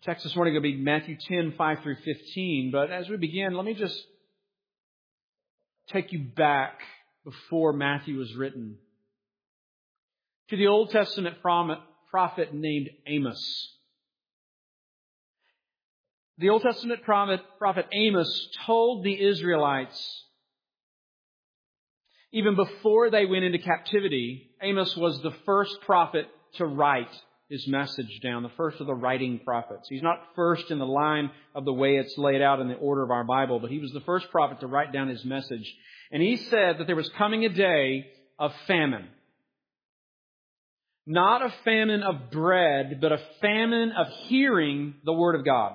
Text this morning will be Matthew 10, 5 through 15. But as we begin, let me just take you back before Matthew was written to the Old Testament prophet named Amos. The Old Testament prophet Amos told the Israelites, even before they went into captivity, Amos was the first prophet to write his message down, the first of the writing prophets. He's not first in the line of the way it's laid out in the order of our Bible, but he was the first prophet to write down his message. And he said that there was coming a day of famine. Not a famine of bread, but a famine of hearing the Word of God.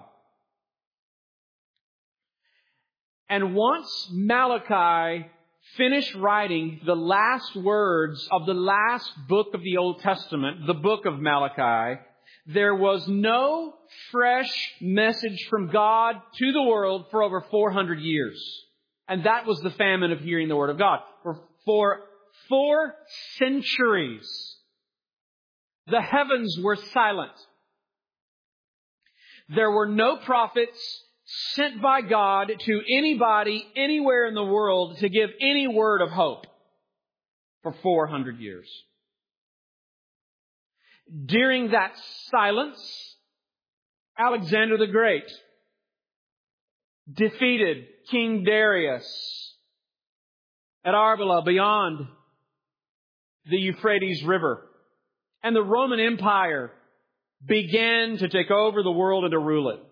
And once Malachi finished writing the last words of the last book of the Old Testament, the book of Malachi, there was no fresh message from God to the world for over 400 years. And that was the famine of hearing the Word of God. For 4 centuries, the heavens were silent. There were no prophets sent by God to anybody anywhere in the world to give any word of hope for 400 years. During that silence, Alexander the Great defeated King Darius at Arbela beyond the Euphrates River. And the Roman Empire began to take over the world and to rule it.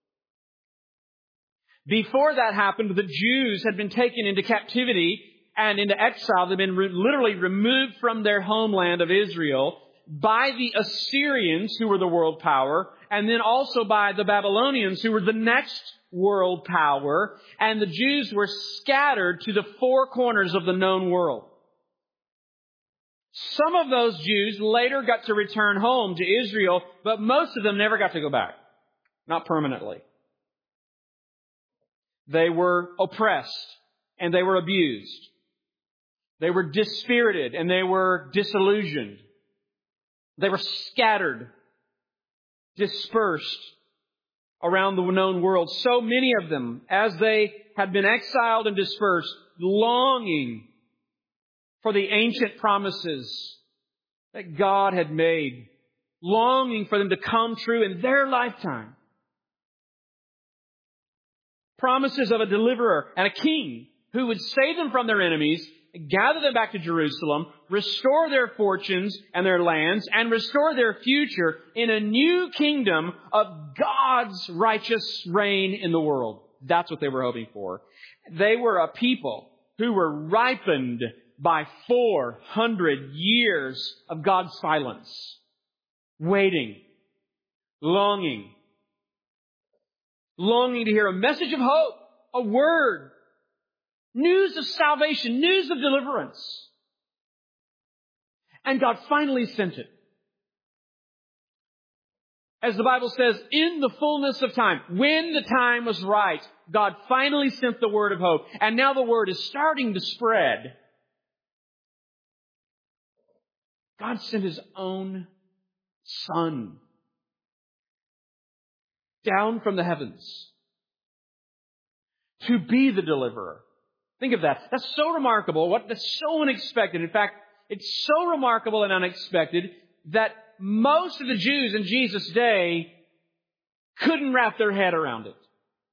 Before that happened, the Jews had been taken into captivity and into exile. They'd been literally removed from their homeland of Israel by the Assyrians, who were the world power, and then also by the Babylonians, who were the next world power. And the Jews were scattered to the 4 corners of the known world. Some of those Jews later got to return home to Israel, but most of them never got to go back. Not permanently. They were oppressed and they were abused. They were dispirited and they were disillusioned. They were scattered, dispersed around the known world. So many of them, as they had been exiled and dispersed, longing for the ancient promises that God had made, longing for them to come true in their lifetime. Promises of a deliverer and a king who would save them from their enemies, gather them back to Jerusalem, restore their fortunes and their lands, and restore their future in a new kingdom of God's righteous reign in the world. That's what they were hoping for. They were a people who were ripened by 400 years of God's silence, waiting, longing to hear a message of hope, a word, news of salvation, news of deliverance. And God finally sent it. As the Bible says, in the fullness of time, when the time was right, God finally sent the word of hope. And now the word is starting to spread. God sent His own Son down from the heavens to be the deliverer. Think of that. That's so remarkable. That's so unexpected. In fact, it's so remarkable and unexpected that most of the Jews in Jesus' day couldn't wrap their head around it.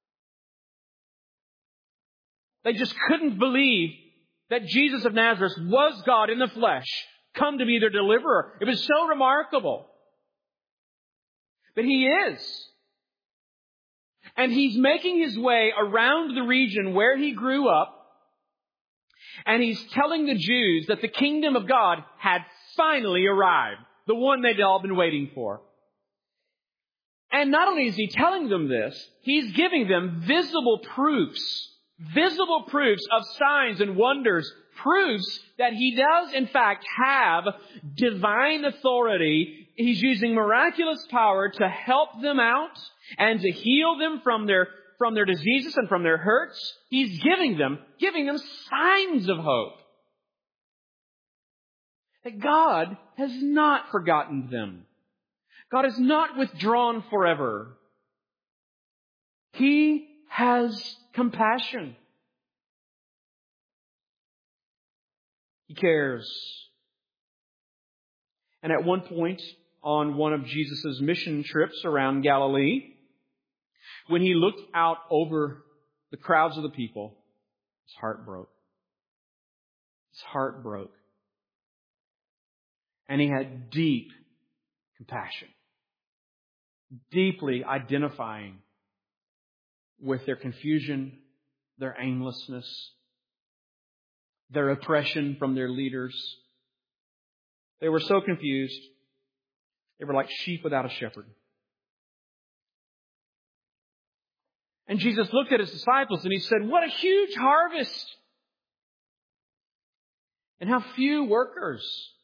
They just couldn't believe that Jesus of Nazareth was God in the flesh, come to be their deliverer. It was so remarkable. But He is. And He's making His way around the region where He grew up. And He's telling the Jews that the kingdom of God had finally arrived. The one they'd all been waiting for. And not only is He telling them this, He's giving them visible proofs of signs and wonders, proofs that He does in fact have divine authority. He's using miraculous power to help them out and to heal them from their diseases and from their hurts. He's giving them signs of hope. That God has not forgotten them. God has not withdrawn forever. He has compassion. He cares. And at one point on one of Jesus' mission trips around Galilee, when he looked out over the crowds of the people, his heart broke. His heart broke. And he had deep compassion, deeply identifying with their confusion, their aimlessness, their oppression from their leaders. They were so confused. They were like sheep without a shepherd. And Jesus looked at His disciples and He said, "What a huge harvest! And how few workers."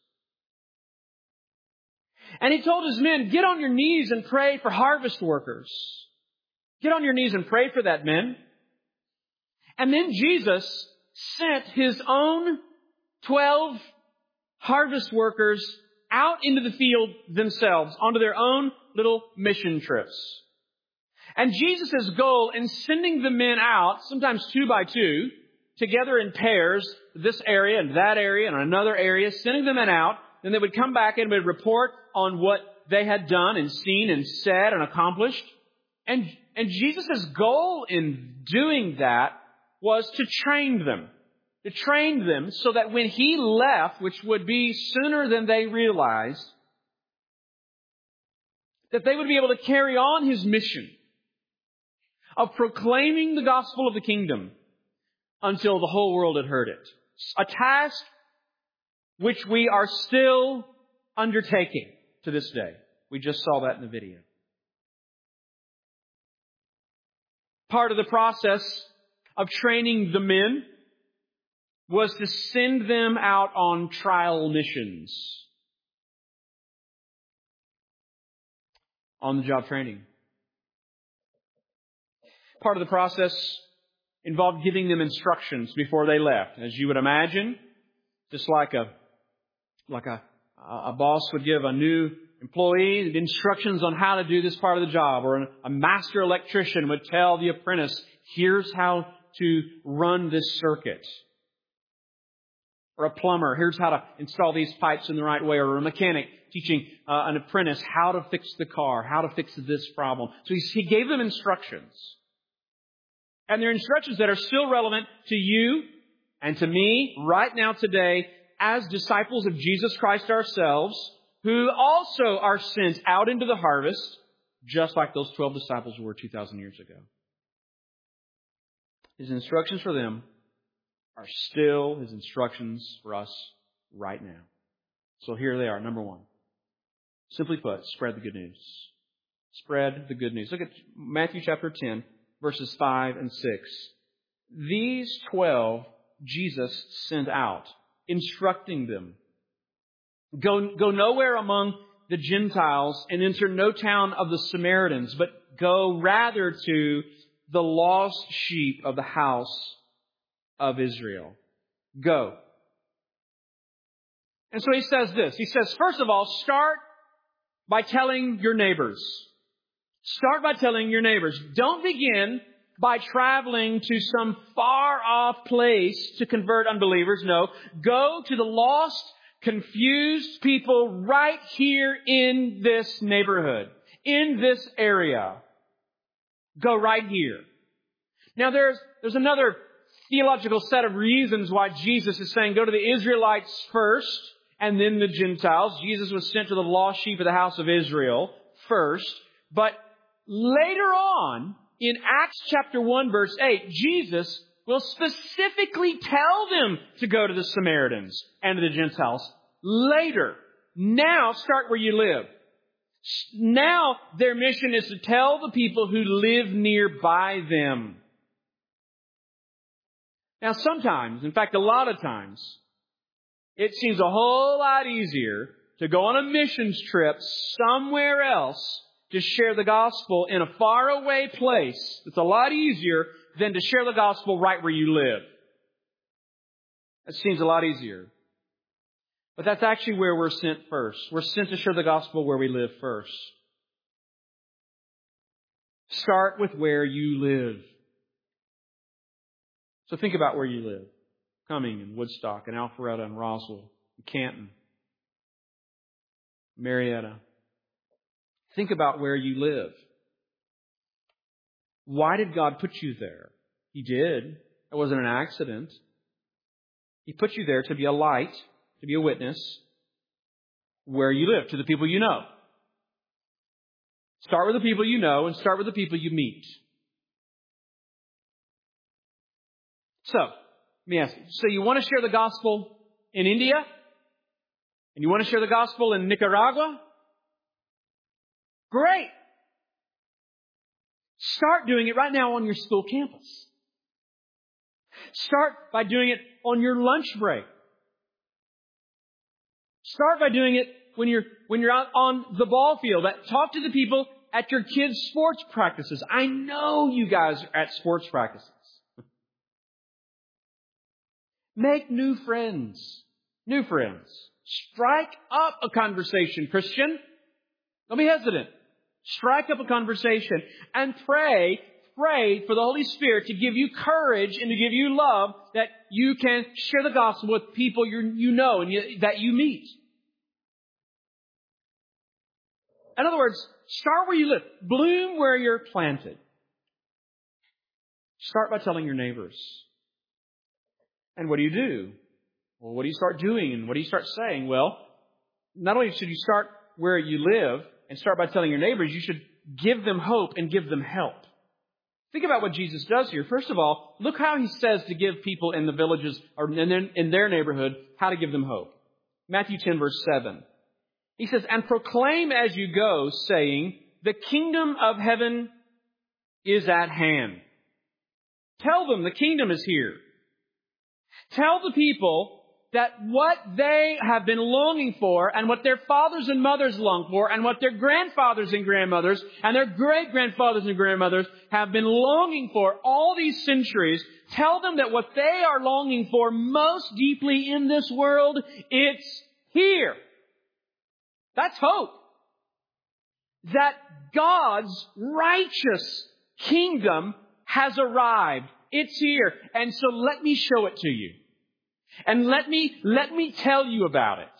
And He told His men, "Get on your knees and pray for harvest workers." Get on your knees and pray for that, men. And then Jesus sent His own 12 harvest workers out into the field themselves, onto their own little mission trips. And Jesus' goal in sending the men out, sometimes 2 by 2, together in pairs, this area and that area and another area, sending the men out, then they would come back and would report on what they had done and seen and said and accomplished. And Jesus' goal in doing that was to train them. To train them so that when He left, which would be sooner than they realized, that they would be able to carry on His mission of proclaiming the gospel of the kingdom until the whole world had heard it. A task which we are still undertaking to this day. We just saw that in the video. Part of the process of training the men was to send them out on trial missions. On-the-job training. Part of the process involved giving them instructions before they left. As you would imagine, just like a boss would give a new employee instructions on how to do this part of the job, or a master electrician would tell the apprentice, here's how to run this circuit. Or a plumber, here's how to install these pipes in the right way. Or a mechanic teaching an apprentice how to fix the car, how to fix this problem. So he gave them instructions. And they're instructions that are still relevant to you and to me right now today as disciples of Jesus Christ ourselves, who also are sent out into the harvest, just like those 12 disciples were 2,000 years ago. His instructions for them are still His instructions for us right now. So here they are. Number 1. Simply put, spread the good news. Spread the good news. Look at Matthew chapter 10, verses 5 and 6. These 12 Jesus sent out, instructing them. Go nowhere among the Gentiles and enter no town of the Samaritans, but go rather to the lost sheep of the house of Israel. Go. And so He says this. He says, first of all, start by telling your neighbors. Start by telling your neighbors. Don't begin by traveling to some far-off place to convert unbelievers. No. Go to the lost, confused people right here in this neighborhood, in this area. Go right here. Now there's another theological set of reasons why Jesus is saying go to the Israelites first and then the Gentiles. Jesus was sent to the lost sheep of the house of Israel first. But later on, in Acts chapter 1 verse 8, Jesus will specifically tell them to go to the Samaritans and to the Gentiles later. Now start where you live. Now their mission is to tell the people who live nearby them. Now sometimes, in fact a lot of times, it seems a whole lot easier to go on a missions trip somewhere else to share the gospel in a faraway place. It's a lot easier than to share the gospel right where you live. It seems a lot easier. But that's actually where we're sent first. We're sent to share the gospel where we live first. Start with where you live. So think about where you live. Cumming and Woodstock and Alpharetta and Roswell and Canton, Marietta. Think about where you live. Why did God put you there? He did. It wasn't an accident. He put you there to be a light, to be a witness, where you live, to the people you know. Start with the people you know and start with the people you meet. So, let me ask you. So you want to share the gospel in India? And you want to share the gospel in Nicaragua? Great. Start doing it right now on your school campus. Start by doing it on your lunch break. Start by doing it when you're out on the ball field. Talk to the people at your kids' sports practices. I know you guys are at sports practices. Make new friends. New friends. Strike up a conversation, Christian. Don't be hesitant. Strike up a conversation and pray for the Holy Spirit to give you courage and to give you love that you can share the gospel with people you know and that you meet. In other words, start where you live. Bloom where you're planted. Start by telling your neighbors. And what do you do? Well, what do you start doing and what do you start saying? Well, not only should you start where you live and start by telling your neighbors, you should give them hope and give them help. Think about what Jesus does here. First of all, look how He says to give people in the villages or in their neighborhood how to give them hope. Matthew 10, verse 7. He says, "And proclaim as you go, saying, the kingdom of heaven is at hand." Tell them the kingdom is here. Tell the people that what they have been longing for and what their fathers and mothers long for and what their grandfathers and grandmothers and their great-grandfathers and grandmothers have been longing for all these centuries, tell them that what they are longing for most deeply in this world, it's here. That's hope. That God's righteous kingdom has arrived. It's here. And so let me show it to you. And let me tell you about it.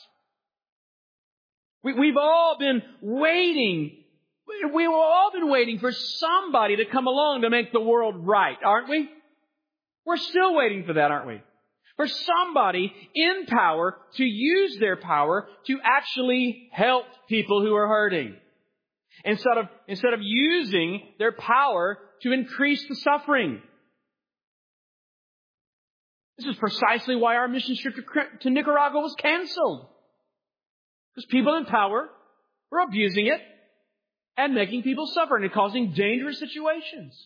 We've all been waiting. We've all been waiting for somebody to come along to make the world right, aren't we? We're still waiting for that, aren't we? For somebody in power to use their power to actually help people who are hurting. Instead of using their power to increase the suffering. This is precisely why our mission trip to Nicaragua was canceled. Because people in power were abusing it and making people suffer and causing dangerous situations.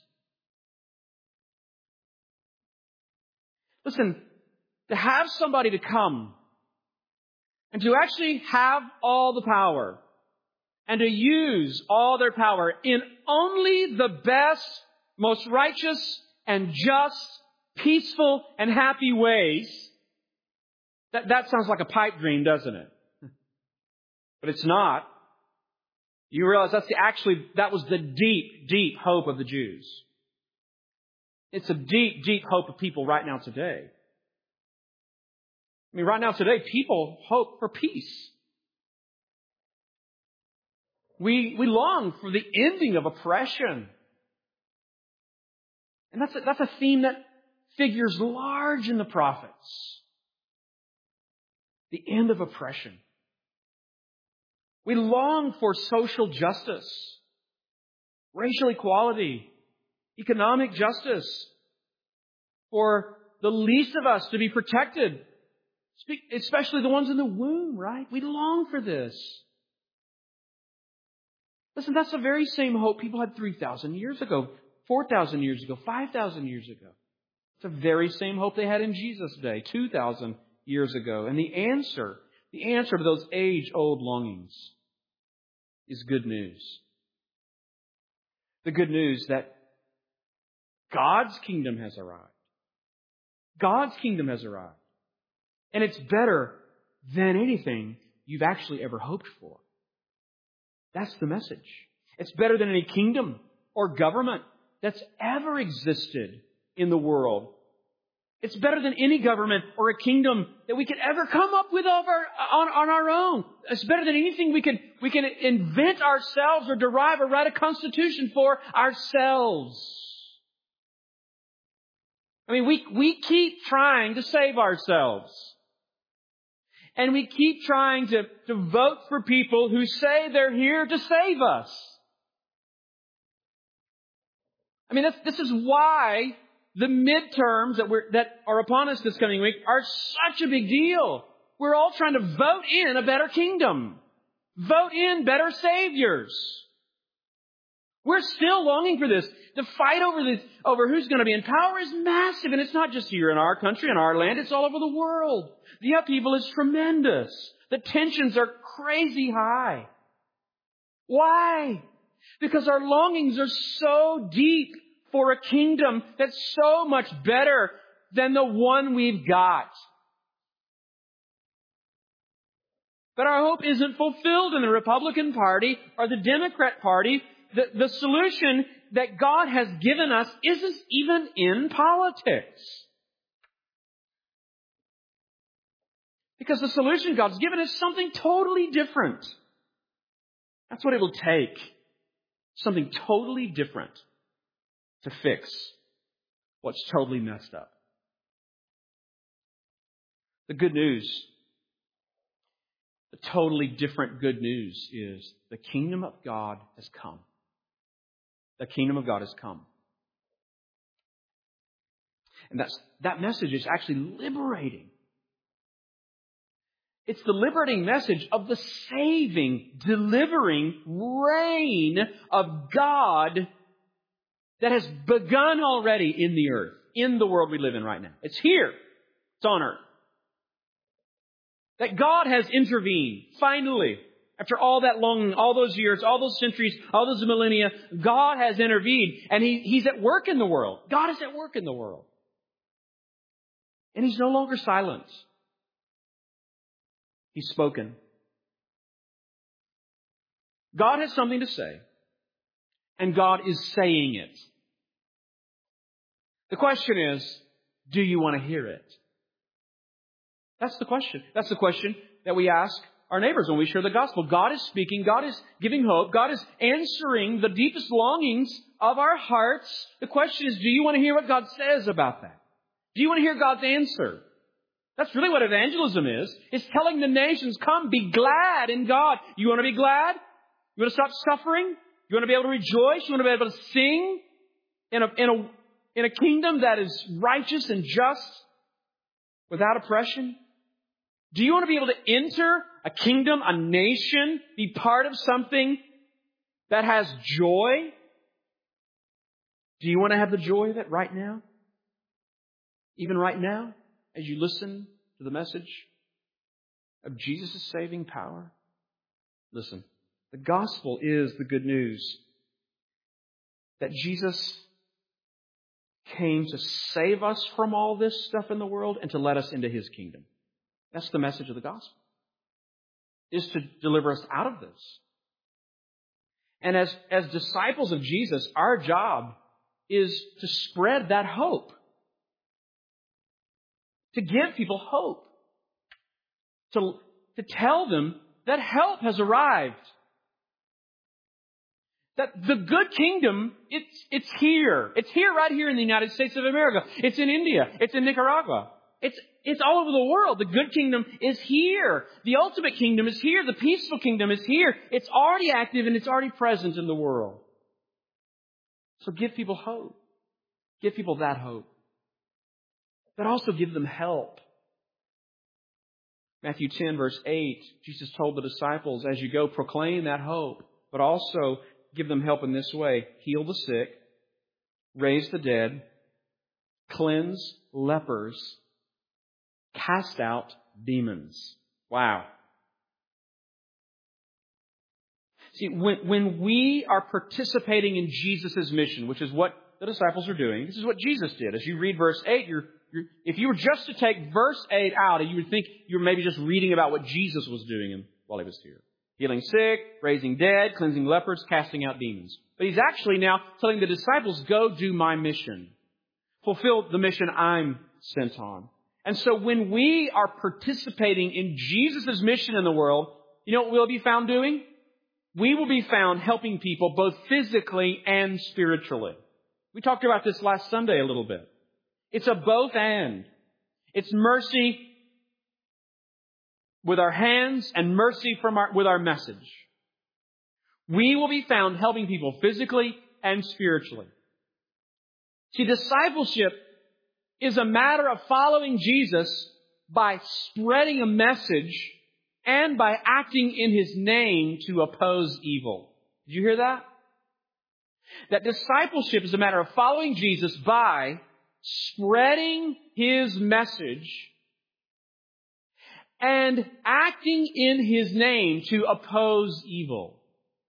Listen, to have somebody to come and to actually have all the power and to use all their power in only the best, most righteous and just, peaceful and happy ways, that sounds like a pipe dream, doesn't it? But it's not. You realize that was the deep, deep hope of the Jews. It's a deep, deep hope of people right now today. I mean, right now today, people hope for peace. We long for the ending of oppression. And that's a theme that figures large in the prophets. The end of oppression. We long for social justice, racial equality, economic justice, for the least of us to be protected, especially the ones in the womb, right? We long for this. Listen, that's the very same hope people had 3,000 years ago, 4,000 years ago, 5,000 years ago. It's the very same hope they had in Jesus' day, 2,000 years ago. And the answer to those age-old longings is good news. The good news that God's kingdom has arrived. God's kingdom has arrived. And it's better than anything you've actually ever hoped for. That's the message. It's better than any kingdom. or government that's ever existed in the world. It's better than any government or a kingdom that we could ever come up with on our own. It's better than anything we can invent ourselves or derive or write a constitution for ourselves. I mean, we keep trying to save ourselves. And we keep trying to vote for people who say they're here to save us. I mean, this is why the midterms that are upon us this coming week are such a big deal. We're all trying to vote in a better kingdom. Vote in better saviors. We're still longing for this. The fight over who's going to be in power is massive. And it's not just here in our country, in our land. It's all over the world. The upheaval is tremendous. The tensions are crazy high. Why? Because our longings are so deep for a kingdom that's so much better than the one we've got. But our hope isn't fulfilled in the Republican Party or the Democrat Party. The solution that God has given us isn't even in politics. Because the solution God's given is something totally different. That's what it will take. Something totally different to fix what's totally messed up. The good news, the totally different good news is the kingdom of God has come. The kingdom of God has come. And that message is actually liberating. It's the liberating message of the saving, delivering reign of God that has begun already in the earth, in the world we live in right now. It's here. It's on earth. That God has intervened, finally. After all that longing, all those years, all those centuries, all those millennia, God has intervened. And He's at work in the world. God is at work in the world. And He's no longer silent. He's spoken. God has something to say. And God is saying it. The question is, do you want to hear it? That's the question. That's the question that we ask our neighbors when we share the gospel. God is speaking. God is giving hope. God is answering the deepest longings of our hearts. The question is, do you want to hear what God says about that? Do you want to hear God's answer? That's really what evangelism is. It's telling the nations, come, be glad in God. You want to be glad? You want to stop suffering? You want to be able to rejoice? You want to be able to sing in a kingdom that is righteous and just without oppression? Do you want to be able to enter a kingdom, a nation, be part of something that has joy? Do you want to have the joy of it right now? Even right now, as you listen to the message of Jesus' saving power? Listen, the gospel is the good news that Jesus came to save us from all this stuff in the world and to let us into His kingdom. That's the message of the gospel, is to deliver us out of this. And as disciples of Jesus, our job is to spread that hope. To give people hope. To tell them that help has arrived. That the good kingdom, it's here. It's here right here in the United States of America. It's in India. It's in Nicaragua. It's all over the world. The good kingdom is here. The ultimate kingdom is here. The peaceful kingdom is here. It's already active and it's already present in the world. So give people hope. Give people that hope. But also give them help. Matthew 10 verse 8, Jesus told the disciples, as you go, proclaim that hope, but also give them help in this way. Heal the sick, raise the dead, cleanse lepers, cast out demons. Wow. See, when we are participating in Jesus' mission, which is what the disciples are doing, this is what Jesus did. As you read verse 8, if you were just to take verse 8 out, you would think you're maybe just reading about what Jesus was doing while He was here. Healing sick, raising dead, cleansing lepers, casting out demons. But He's actually now telling the disciples, go do my mission. Fulfill the mission I'm sent on. And so when we are participating in Jesus' mission in the world, you know what we'll be found doing? We will be found helping people both physically and spiritually. We talked about this last Sunday a little bit. It's a both and. It's mercy with our hands and mercy with our message. We will be found helping people physically and spiritually. See, discipleship is a matter of following Jesus by spreading a message and by acting in His name to oppose evil. Did you hear that? That discipleship is a matter of following Jesus by spreading His message and acting in His name to oppose evil.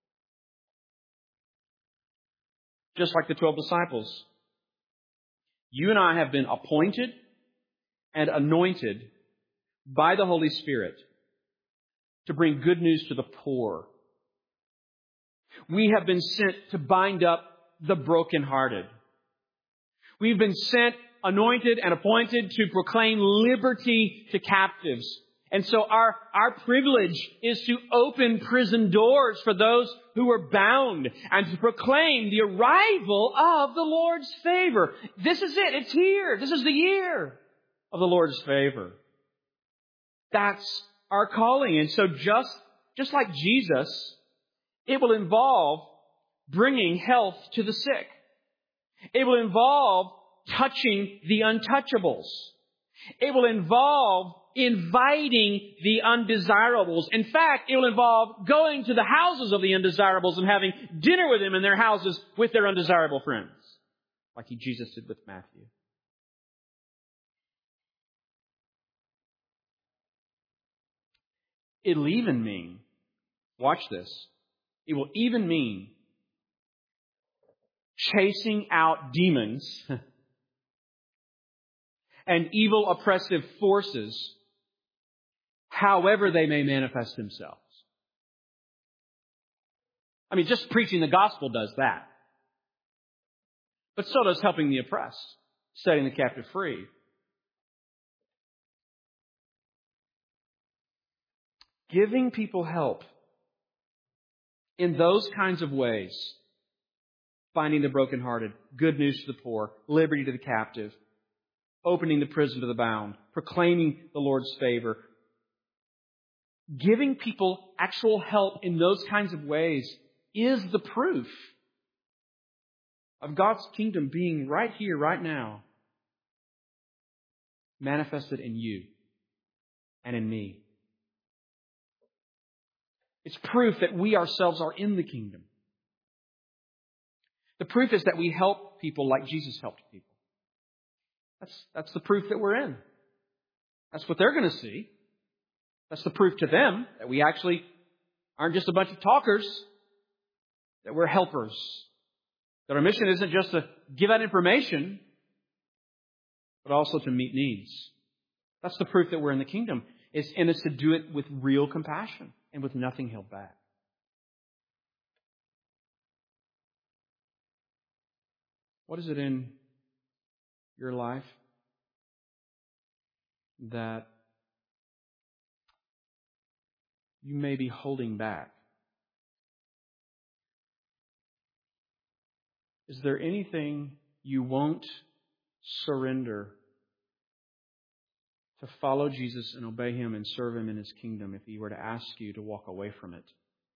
Just like the 12 disciples, you and I have been appointed and anointed by the Holy Spirit to bring good news to the poor. We have been sent to bind up the brokenhearted. We've been sent, anointed, and appointed to proclaim liberty to captives. And so our privilege is to open prison doors for those who are bound and to proclaim the arrival of the Lord's favor. This is it. It's here. This is the year of the Lord's favor. That's our calling. And so just like Jesus, it will involve bringing health to the sick. It will involve touching the untouchables. It will involve inviting the undesirables. In fact, it will involve going to the houses of the undesirables and having dinner with them in their houses with their undesirable friends, like Jesus did with Matthew. It'll even mean, watch this, it will even mean chasing out demons and evil oppressive forces, however they may manifest themselves. I mean, just preaching the gospel does that. But so does helping the oppressed, setting the captive free. Giving people help in those kinds of ways, finding the brokenhearted, good news to the poor, liberty to the captive, opening the prison to the bound, proclaiming the Lord's favor. Giving people actual help in those kinds of ways is the proof of God's kingdom being right here, right now, manifested in you and in me. It's proof that we ourselves are in the kingdom. The proof is that we help people like Jesus helped people. That's the proof that we're in. That's what they're going to see. That's the proof to them that we actually aren't just a bunch of talkers, that we're helpers. That our mission isn't just to give out information, but also to meet needs. That's the proof that we're in the kingdom. And it's to do it with real compassion and with nothing held back. What is it in your life that you may be holding back? Is there anything you won't surrender to follow Jesus and obey Him and serve Him in His kingdom if He were to ask you to walk away from it?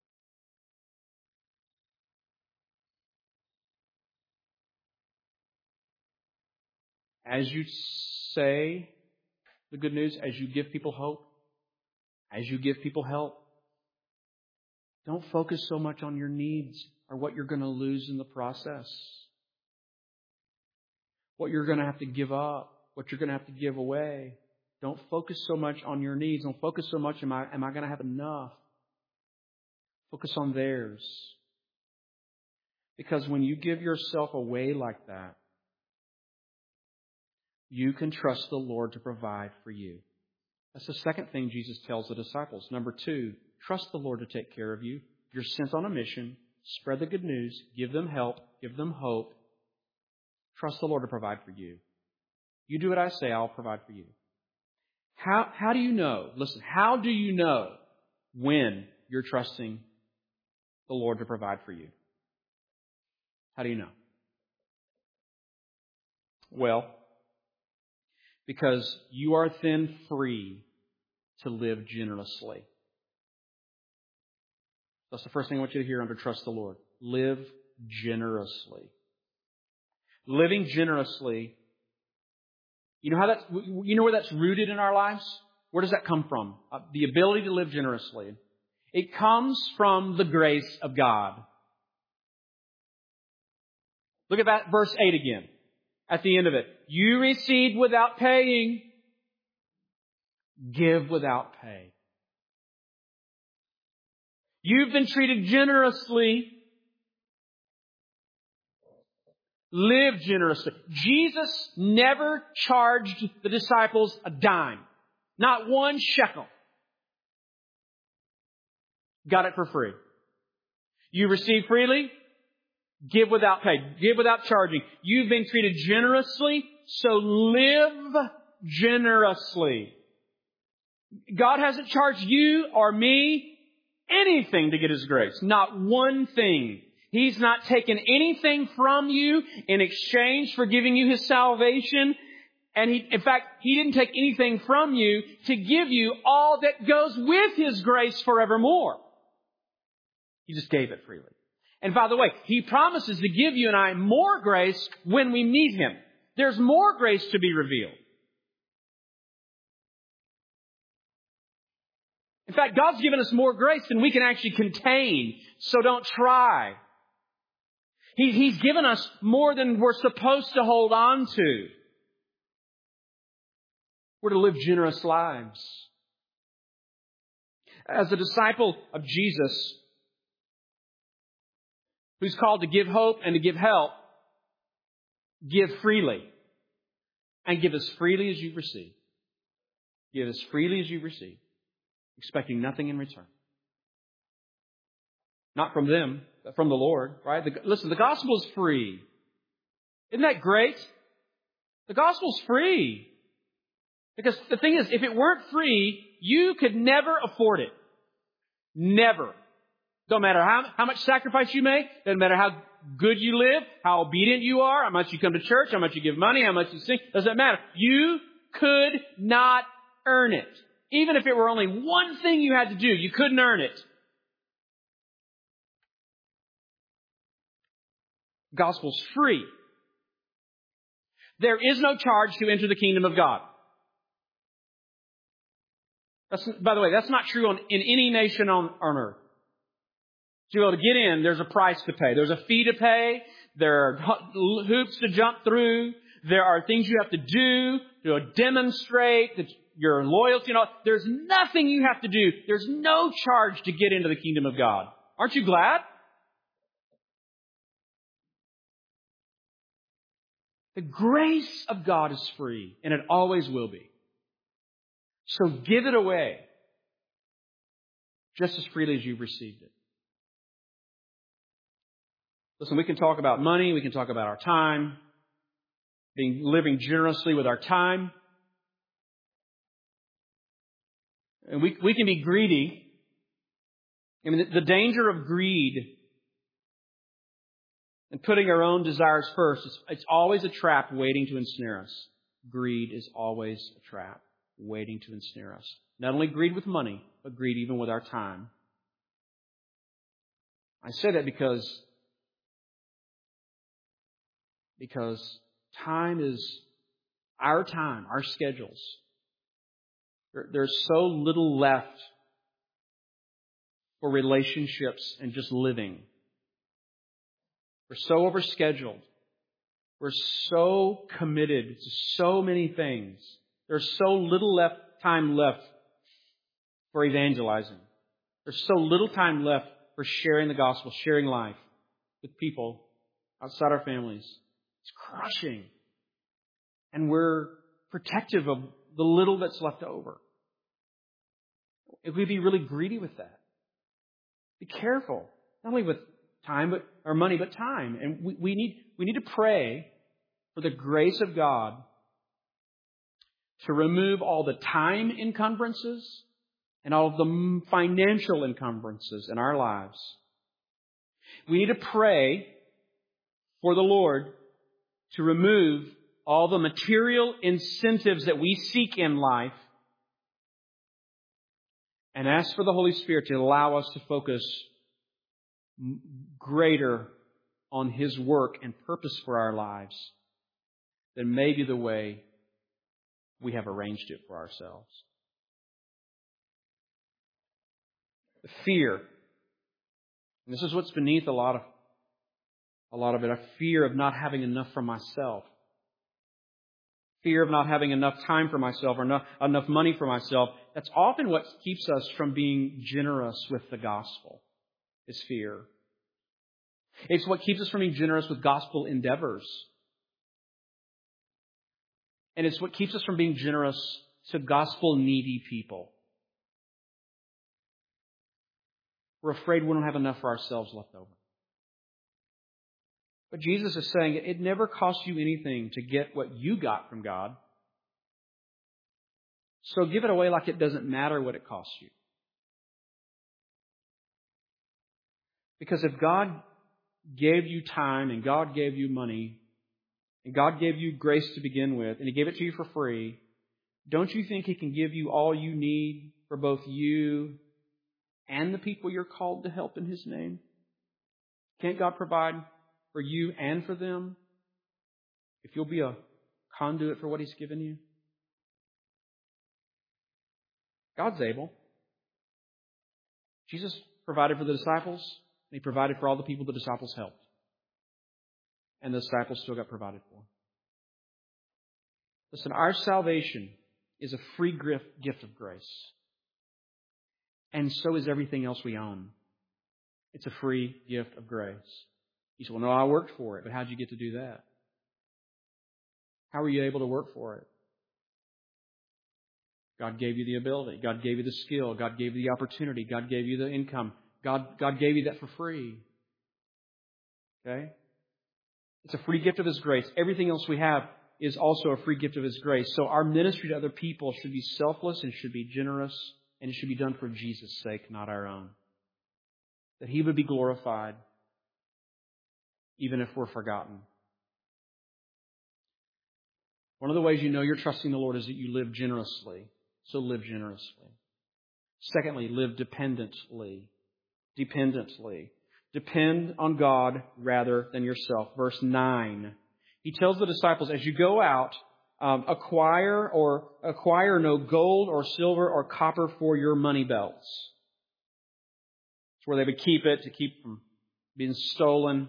As you say the good news, as you give people hope, as you give people help, don't focus so much on your needs or what you're going to lose in the process. What you're going to have to give up, what you're going to have to give away. Don't focus so much on your needs. Don't focus so much, am I going to have enough? Focus on theirs. Because when you give yourself away like that, you can trust the Lord to provide for you. That's the second thing Jesus tells the disciples. Number 2, trust the Lord to take care of you. You're sent on a mission. Spread the good news. Give them help. Give them hope. Trust the Lord to provide for you. You do what I say, I'll provide for you. How do you know? Listen, how do you know when you're trusting the Lord to provide for you? How do you know? Well, because you are then free to live generously. That's the first thing I want you to hear under trust the Lord. Live generously. Living generously. You know where that's rooted in our lives? Where does that come from? The ability to live generously. It comes from the grace of God. Look at that verse 8 again. At the end of it. You received without paying. Give without pay. You've been treated generously. Live generously. Jesus never charged the disciples a dime. Not one shekel. Got it for free. You receive freely. Give without pay. Give without charging. You've been treated generously, so live generously. God hasn't charged you or me anything to get His grace. Not one thing. He's not taken anything from you in exchange for giving you His salvation. And in fact, He didn't take anything from you to give you all that goes with His grace forevermore. He just gave it freely. And by the way, He promises to give you and I more grace when we meet Him. There's more grace to be revealed. In fact, God's given us more grace than we can actually contain. So don't try. He's given us more than we're supposed to hold on to. We're to live generous lives. As a disciple of Jesus, who's called to give hope and to give help, give freely. And give as freely as you've received. Give as freely as you've received. Expecting nothing in return. Not from them, but from the Lord, right? Listen, the gospel is free. Isn't that great? The gospel's free. Because the thing is, if it weren't free, you could never afford it. Never. Don't matter how much sacrifice you make. Doesn't matter how good you live, how obedient you are, how much you come to church, how much you give money, how much you sing. Doesn't matter. You could not earn it. Even if it were only one thing you had to do, you couldn't earn it. The gospel's free. There is no charge to enter the kingdom of God. By the way, that's not true in any nation on earth. To be able to get in, there's a price to pay. There's a fee to pay. There are hoops to jump through. There are things you have to do to demonstrate that your loyalty. There's nothing you have to do. There's no charge to get into the kingdom of God. Aren't you glad? The grace of God is free, and it always will be. So give it away just as freely as you've received it. Listen, we can talk about money. We can talk about our time. Living generously with our time. And we can be greedy. I mean, the danger of greed and putting our own desires first, it's always a trap waiting to ensnare us. Greed is always a trap waiting to ensnare us. Not only greed with money, but greed even with our time. I say that because time is our time, our schedules. There's so little left for relationships and just living. We're so overscheduled. We're so committed to so many things. There's so little time left for evangelizing. There's so little time left for sharing the gospel, sharing life with people outside our families. It's crushing. And we're protective of the little that's left over. If we be really greedy with that, be careful. Not only with money, but time. And we need to pray for the grace of God to remove all the time encumbrances and all of the financial encumbrances in our lives. We need to pray for the Lord to remove all the material incentives that we seek in life and ask for the Holy Spirit to allow us to focus greater on His work and purpose for our lives than maybe the way we have arranged it for ourselves. Fear. And this is what's beneath a lot of it. A fear of not having enough for myself. Fear of not having enough time for myself or enough money for myself. That's often what keeps us from being generous with the gospel, is fear. It's what keeps us from being generous with gospel endeavors. And it's what keeps us from being generous to gospel needy people. We're afraid we don't have enough for ourselves left over. But Jesus is saying it never costs you anything to get what you got from God. So give it away like it doesn't matter what it costs you. Because if God gave you time and God gave you money and God gave you grace to begin with and He gave it to you for free, don't you think He can give you all you need for both you and the people you're called to help in His name? Can't God provide for you and for them if you'll be a conduit for what He's given you? God's able. Jesus provided for the disciples, and He provided for all the people the disciples helped. And the disciples still got provided for. Listen, our salvation is a free gift of grace. And so is everything else we own. It's a free gift of grace. You say, well, no, I worked for it. But how did you get to do that? How were you able to work for it? God gave you the ability. God gave you the skill. God gave you the opportunity. God gave you the income. God gave you that for free. Okay? It's a free gift of His grace. Everything else we have is also a free gift of His grace. So our ministry to other people should be selfless and should be generous, and it should be done for Jesus' sake, not our own. That He would be glorified, even if we're forgotten. One of the ways you know you're trusting the Lord is that you live generously. So live generously. Secondly, live dependently. Dependently. Depend on God rather than yourself. Verse 9. He tells the disciples, as you go out, acquire no gold or silver or copper for your money belts. It's where they would keep it to keep from being stolen.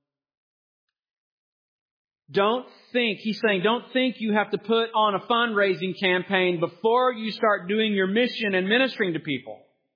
He's saying, don't think you have to put on a fundraising campaign before you start doing your mission and ministering to people.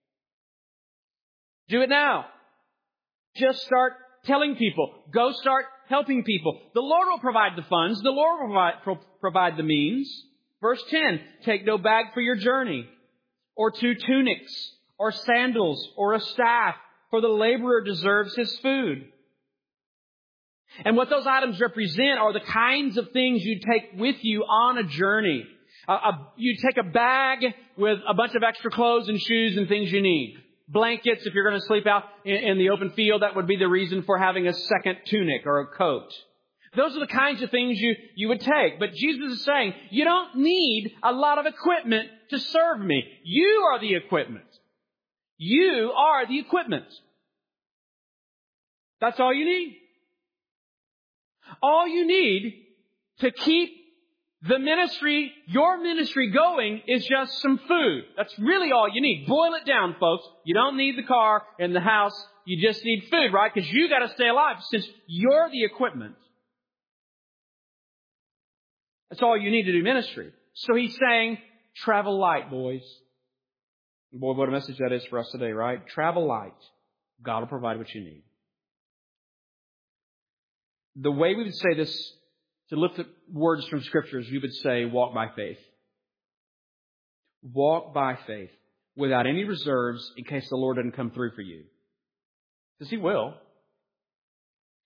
Do it now. Just start telling people. Go start helping people. The Lord will provide the funds. The Lord will provide the means. Verse 10, take no bag for your journey, or 2 tunics, or sandals, or a staff, for the laborer deserves his food. And what those items represent are the kinds of things you take with you on a journey. You take a bag with a bunch of extra clothes and shoes and things you need. Blankets, if you're going to sleep out in the open field, that would be the reason for having a second tunic or a coat. Those are the kinds of things you would take. But Jesus is saying, you don't need a lot of equipment to serve me. You are the equipment. You are the equipment. That's all you need. All you need to keep the ministry, your ministry going is just some food. That's really all you need. Boil it down, folks. You don't need the car and the house. You just need food, right? Because you got to stay alive since you're the equipment. That's all you need to do ministry. So He's saying, travel light, boys. Boy, what a message that is for us today, right? Travel light. God will provide what you need. The way we would say this, to lift up words from Scriptures, we would say, walk by faith. Walk by faith without any reserves in case the Lord doesn't come through for you. Because He will.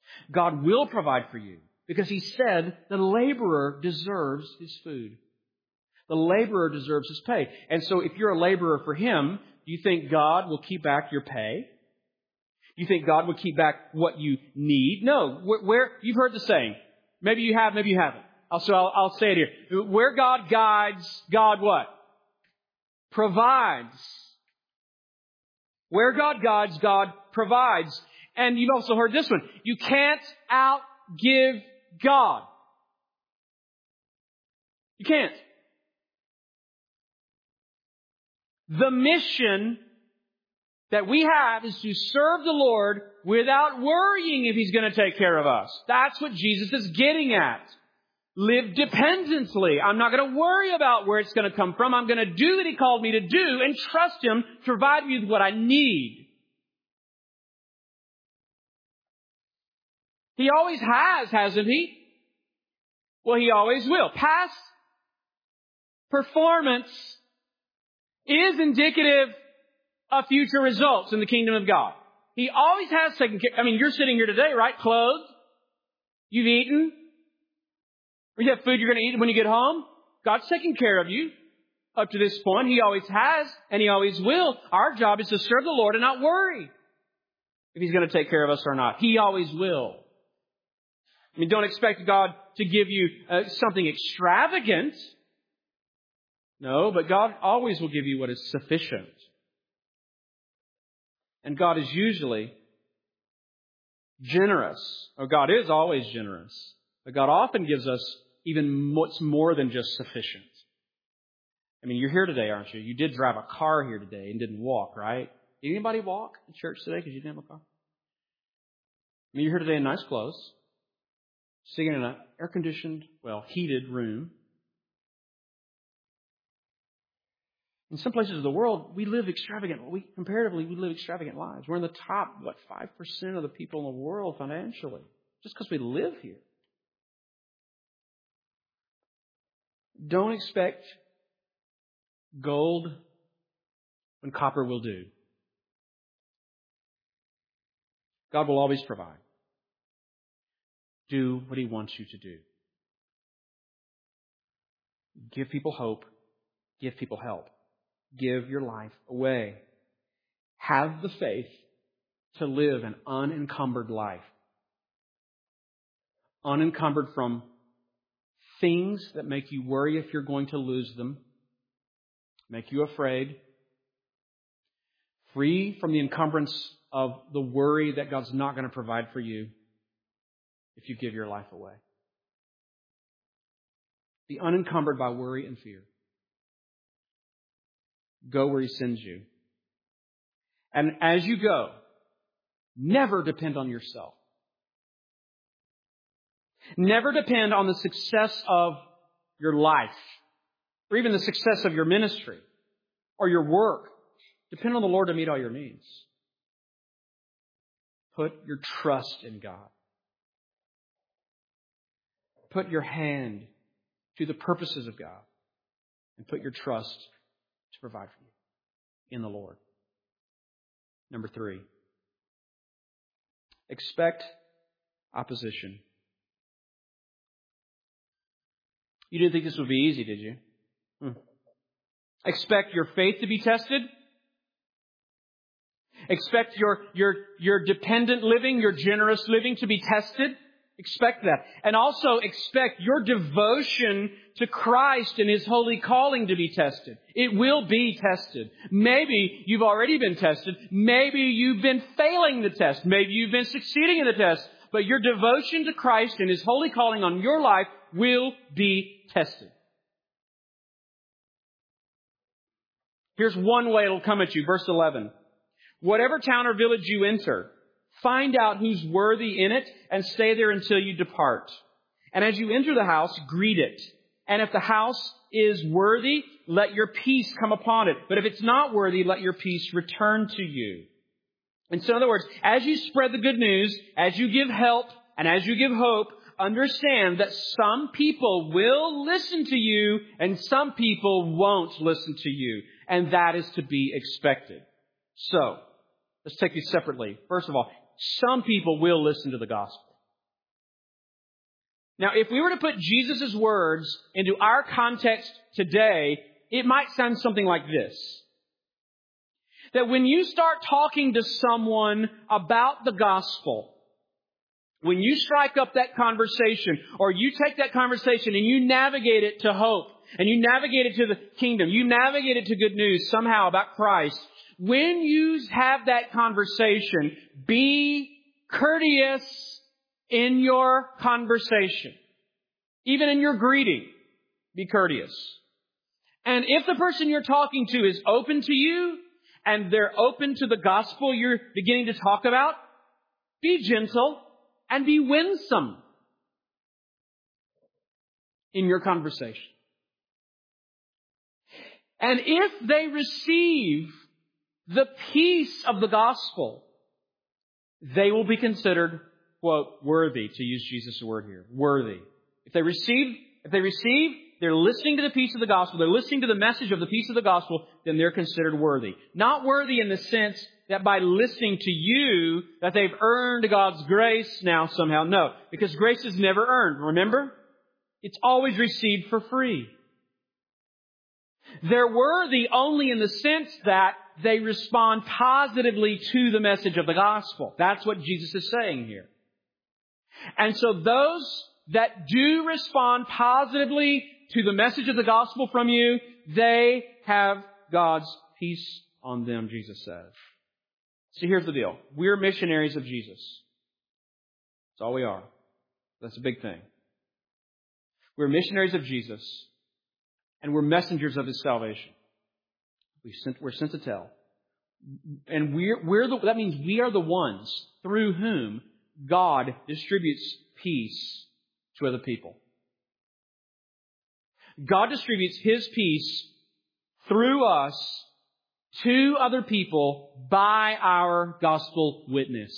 God will provide for you because He said the laborer deserves his food. The laborer deserves his pay. And so if you're a laborer for Him, do you think God will keep back your pay? Do you think God will keep back what you need? No. Where you've heard the saying. Maybe you have, maybe you haven't. I'll say it here. Where God guides, God what? Provides. Where God guides, God provides. And you've also heard this one. You can't outgive God. You can't. The mission that we have is to serve the Lord without worrying if He's going to take care of us. That's what Jesus is getting at. Live dependently. I'm not going to worry about where it's going to come from. I'm going to do what He called me to do and trust Him to provide me with what I need. He always has, hasn't He? Well, He always will. Past performance is indicative of future results in the kingdom of God. He always has taken care. I mean, you're sitting here today, right? Clothed. You've eaten. Or you have food you're going to eat when you get home. God's taking care of you up to this point. He always has, and He always will. Our job is to serve the Lord and not worry if He's going to take care of us or not. He always will. I mean, don't expect God to give you something extravagant. No, but God always will give you what is sufficient. And God is usually generous. Or God is always generous. But God often gives us even what's more than just sufficient. I mean, you're here today, aren't you? You did drive a car here today and didn't walk, right? Did anybody walk to church today because you didn't have a car? I mean, you're here today in nice clothes, sitting in an air-conditioned, heated room. In some places of the world, we live extravagant. Comparatively, we live extravagant lives. We're in the top, 5% of the people in the world financially, just because we live here. Don't expect gold when copper will do. God will always provide. Do what He wants you to do. Give people hope. Give people help. Give your life away. Have the faith to live an unencumbered life. Unencumbered from things that make you worry if you're going to lose them, make you afraid. Free from the encumbrance of the worry that God's not going to provide for you if you give your life away. Be unencumbered by worry and fear. Go where He sends you. And as you go, never depend on yourself. Never depend on the success of your life, or even the success of your ministry, or your work. Depend on the Lord to meet all your needs. Put your trust in God. Put your hand to the purposes of God, and put your trust to provide for you in the Lord. Number 3, expect opposition. You didn't think this would be easy, did you? Expect your faith to be tested. Expect your dependent living, your generous living to be tested. Expect that. And also expect your devotion to Christ and His holy calling to be tested. It will be tested. Maybe you've already been tested. Maybe you've been failing the test. Maybe you've been succeeding in the test. But your devotion to Christ and His holy calling on your life will be tested. Here's one way it'll come at you. Verse 11. Whatever town or village you enter, find out who's worthy in it and stay there until you depart. And as you enter the house, greet it. And if the house is worthy, let your peace come upon it. But if it's not worthy, let your peace return to you. And so in other words, as you spread the good news, as you give help, and as you give hope, understand that some people will listen to you and some people won't listen to you. And that is to be expected. So, let's take these separately. First of all, some people will listen to the gospel. Now, if we were to put Jesus' words into our context today, it might sound something like this. That when you start talking to someone about the gospel, when you strike up that conversation, or you take that conversation and you navigate it to hope, and you navigate it to the kingdom, you navigate it to good news somehow about Christ, when you have that conversation, be courteous in your conversation. Even in your greeting, be courteous. And if the person you're talking to is open to you, and they're open to the gospel you're beginning to talk about, be gentle and be winsome in your conversation. And if they receive the peace of the gospel, they will be considered, quote, worthy, to use Jesus' word here, worthy. If they receive, they're listening to the peace of the gospel, they're listening to the message of the peace of the gospel, then they're considered worthy. Not worthy in the sense that by listening to you, that they've earned God's grace now somehow. No, because grace is never earned, remember? It's always received for free. They're worthy only in the sense that they respond positively to the message of the gospel. That's what Jesus is saying here. And so those that do respond positively to the message of the gospel from you, they have God's peace on them, Jesus says. So here's the deal. We're missionaries of Jesus. That's all we are. That's a big thing. We're missionaries of Jesus, and we're messengers of His salvation. We're sent to tell. And that means we are the ones through whom God distributes peace to other people. God distributes His peace through us to other people by our gospel witness.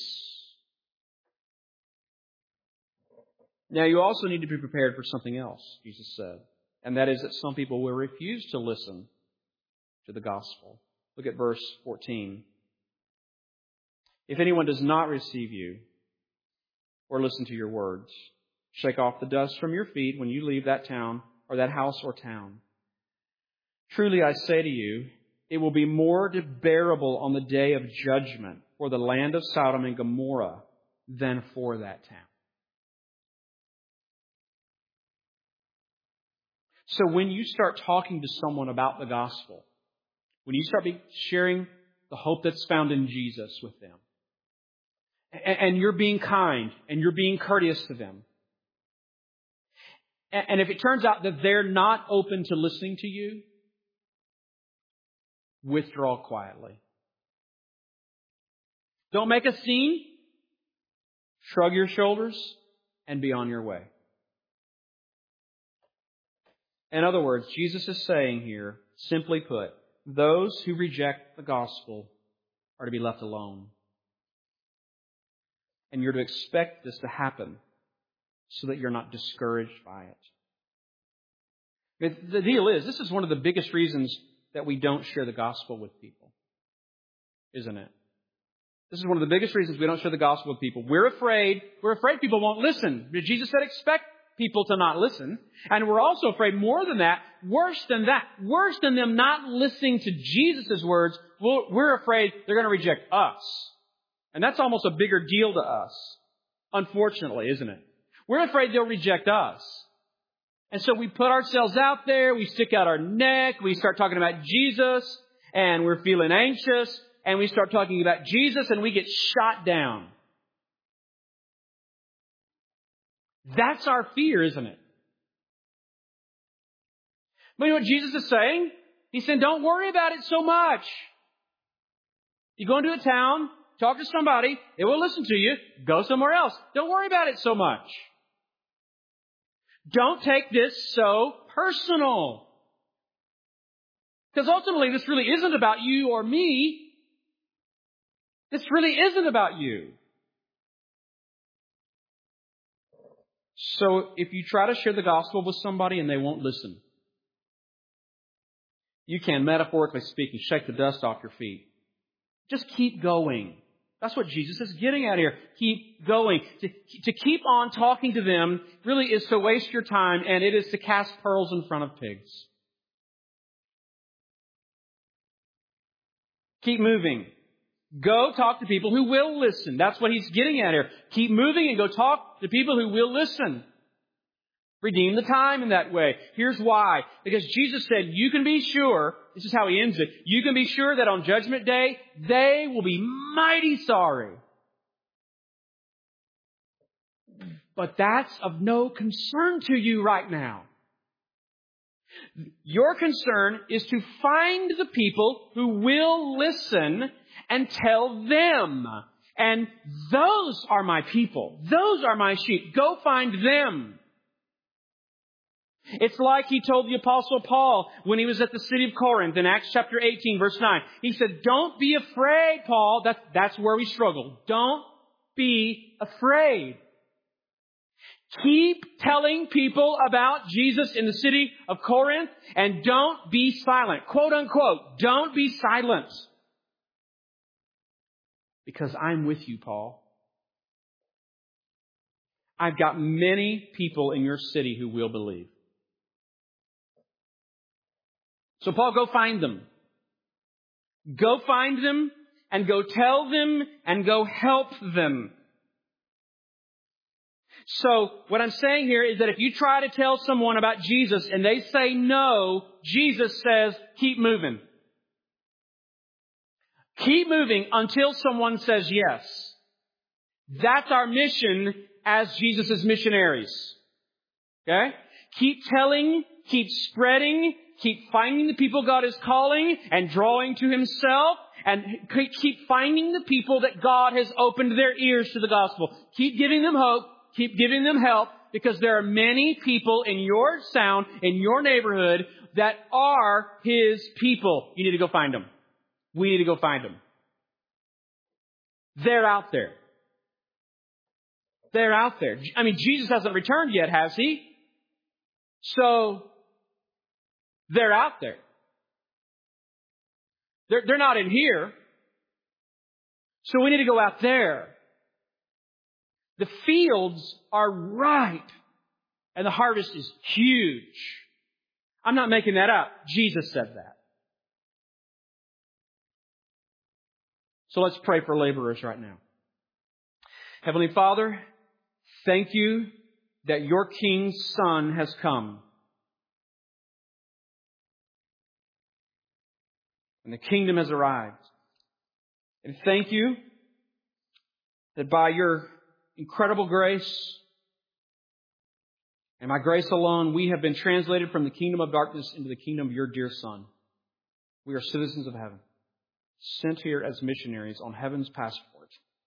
Now, you also need to be prepared for something else, Jesus said, and that is that some people will refuse to listen to the gospel. Look at verse 14. If anyone does not receive you or listen to your words, shake off the dust from your feet when you leave that town or that house or town. Truly I say to you, it will be more bearable on the day of judgment for the land of Sodom and Gomorrah than for that town. So when you start talking to someone about the gospel, when you start sharing the hope that's found in Jesus with them, and you're being kind and you're being courteous to them, and if it turns out that they're not open to listening to you, withdraw quietly. Don't make a scene. Shrug your shoulders and be on your way. In other words, Jesus is saying here, simply put, those who reject the gospel are to be left alone. And you're to expect this to happen so that you're not discouraged by it. The deal is, this is one of the biggest reasons that we don't share the gospel with people, isn't it? This is one of the biggest reasons we don't share the gospel with people. We're afraid people won't listen. Jesus said expect people to not listen. And we're also afraid more than that, worse than them not listening to Jesus' words, we're afraid they're going to reject us. And that's almost a bigger deal to us, unfortunately, isn't it? We're afraid they'll reject us. And so we put ourselves out there, we stick out our neck, we start talking about Jesus, and we're feeling anxious, and we start talking about Jesus, and we get shot down. That's our fear, isn't it? But you know what Jesus is saying? He's saying, don't worry about it so much. You go into a town, talk to somebody, they will listen to you, go somewhere else. Don't worry about it so much. Don't take this so personal. Because ultimately, this really isn't about you or me. This really isn't about you. So if you try to share the gospel with somebody and they won't listen, you can, metaphorically speaking, shake the dust off your feet. Just keep going That's what Jesus is getting at here. Keep going. To keep on talking to them really is to waste your time, and it is to cast pearls in front of pigs. Keep moving. Go talk to people who will listen. That's what he's getting at here. Keep moving and go talk to people who will listen. Redeem the time in that way. Here's why. Because Jesus said, you can be sure, this is how he ends it, you can be sure that on Judgment Day, they will be mighty sorry. But that's of no concern to you right now. Your concern is to find the people who will listen and tell them. And those are my people. Those are my sheep. Go find them. It's like he told the Apostle Paul when he was at the city of Corinth in Acts chapter 18, verse 9. He said, don't be afraid, Paul. That's where we struggle. Don't be afraid. Keep telling people about Jesus in the city of Corinth and don't be silent. Quote unquote, don't be silent. Because I'm with you, Paul. I've got many people in your city who will believe. So Paul, go find them. Go find them and go tell them and go help them. So what I'm saying here is that if you try to tell someone about Jesus and they say no, Jesus says, keep moving. Keep moving until someone says yes. That's our mission as Jesus' missionaries. Okay? Keep telling, keep spreading, keep finding the people God is calling and drawing to Himself, and keep finding the people that God has opened their ears to the gospel. Keep giving them hope, keep giving them help, because there are many people in your town, in your neighborhood, that are His people. You need to go find them. We need to go find them. They're out there. They're out there. I mean, Jesus hasn't returned yet, has He? So, they're out there. They're not in here. So we need to go out there. The fields are ripe and the harvest is huge. I'm not making that up. Jesus said that. So let's pray for laborers right now. Heavenly Father, thank you that your King's Son has come. And the kingdom has arrived. And thank you that by your incredible grace and by grace alone, we have been translated from the kingdom of darkness into the kingdom of your dear Son. We are citizens of heaven, sent here as missionaries on heaven's passport,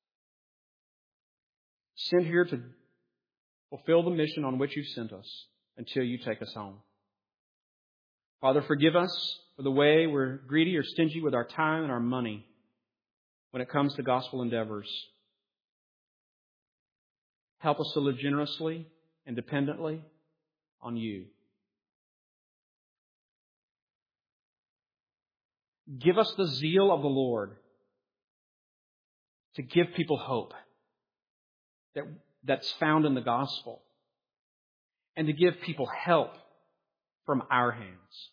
sent here to fulfill the mission on which you sent us until you take us home. Father, forgive us for the way we're greedy or stingy with our time and our money when it comes to gospel endeavors. Help us to live generously and dependently on you. Give us the zeal of the Lord to give people hope that's found in the gospel, and to give people help from our hands.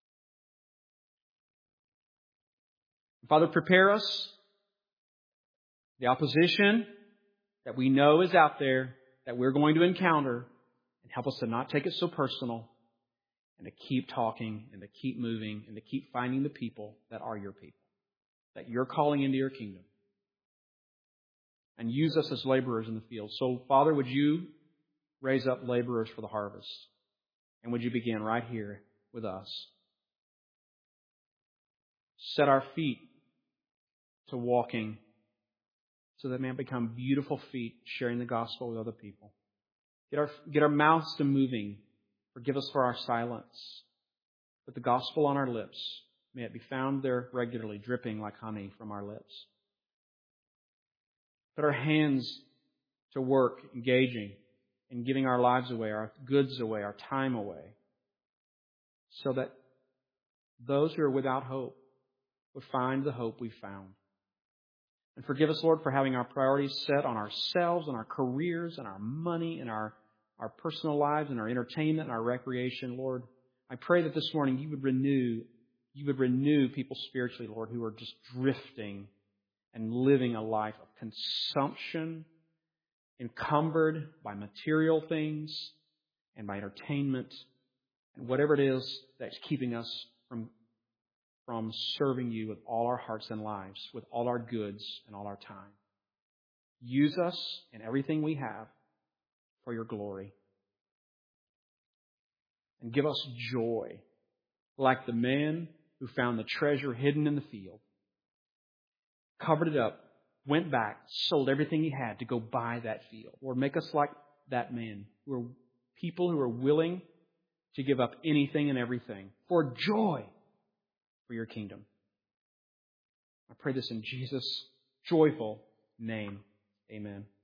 Father, prepare us the opposition that we know is out there, that we're going to encounter, and help us to not take it so personal, and to keep talking, and to keep moving, and to keep finding the people that are your people, that you're calling into your kingdom. And use us as laborers in the field. So, Father, would you raise up laborers for the harvest? And would you begin right here with us? Set our feet to walking so that may become beautiful feet sharing the gospel with other people. Get our mouths to moving. Forgive us for our silence. Put the gospel on our lips. May it be found there regularly, dripping like honey from our lips. Put our hands to work, engaging and giving our lives away, our goods away, our time away, so that those who are without hope would find the hope we found. And forgive us, Lord, for having our priorities set on ourselves and our careers and our money and our personal lives and our entertainment and our recreation, Lord. I pray that this morning you would renew people spiritually, Lord, who are just drifting and living a life of consumption, encumbered by material things and by entertainment and whatever it is that's keeping us from serving you with all our hearts and lives, with all our goods and all our time. Use us in everything we have for your glory. And give us joy, like the man who found the treasure hidden in the field, covered it up, went back, sold everything he had to go buy that field. Lord, make us like that man. We're people who are willing to give up anything and everything for joy for your kingdom. I pray this in Jesus' joyful name. Amen.